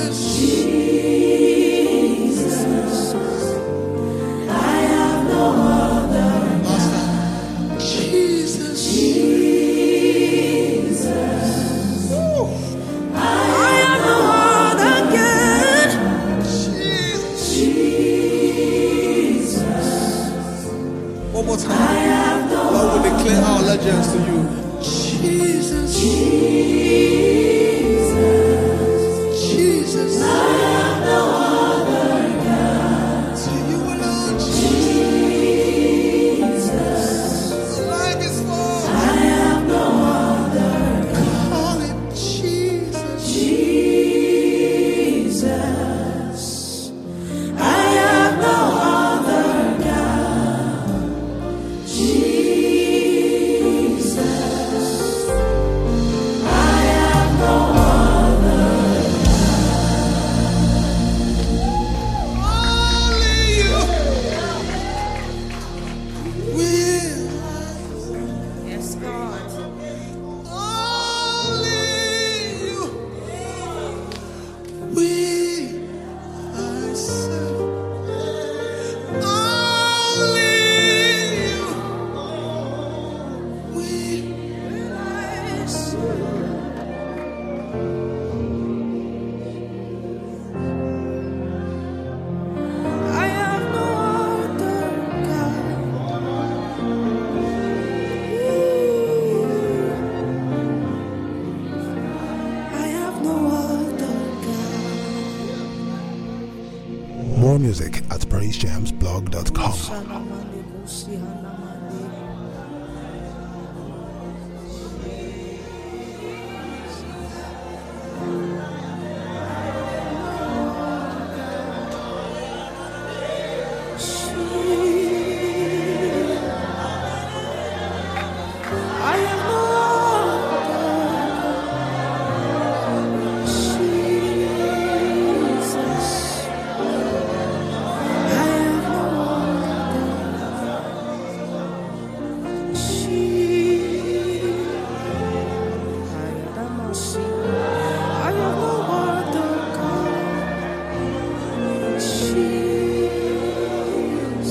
One more time. Lord, we declare our allegiance to you. Jesus. Jesus. Jesus. I have no other God. To you alone, Jesus. Life is full. I have no other God. Call it Jesus. Jesus. I have no other God. Jesus. I have no other God. Only you will. Yes, God. Only you will I serve. Only you will I serve. I have no other God. I have no other God. More music at praisejamsblog.com. I have no other Jesus. I have no other Jesus. I have no other God. Jesus.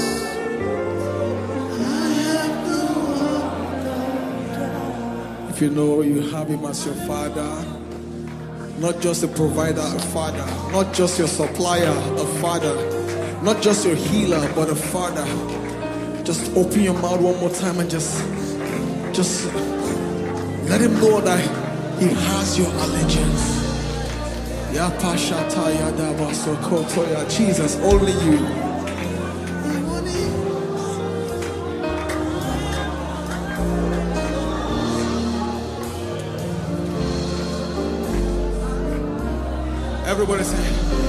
If you know you have him as your father, not just a provider, a father, not just your supplier, a father, not just your healer, but a father, just open your mouth one more time and just let him know that he has your allegiance. Ya Pashata Yadaba Sokotoya, Jesus, only you. Everybody say,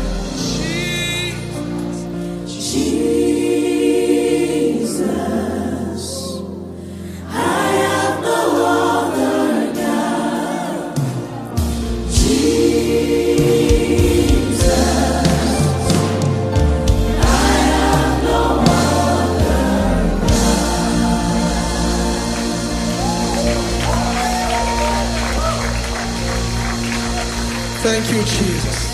Jesus. I have no other God. Jesus. I have no other God. Thank you, Jesus.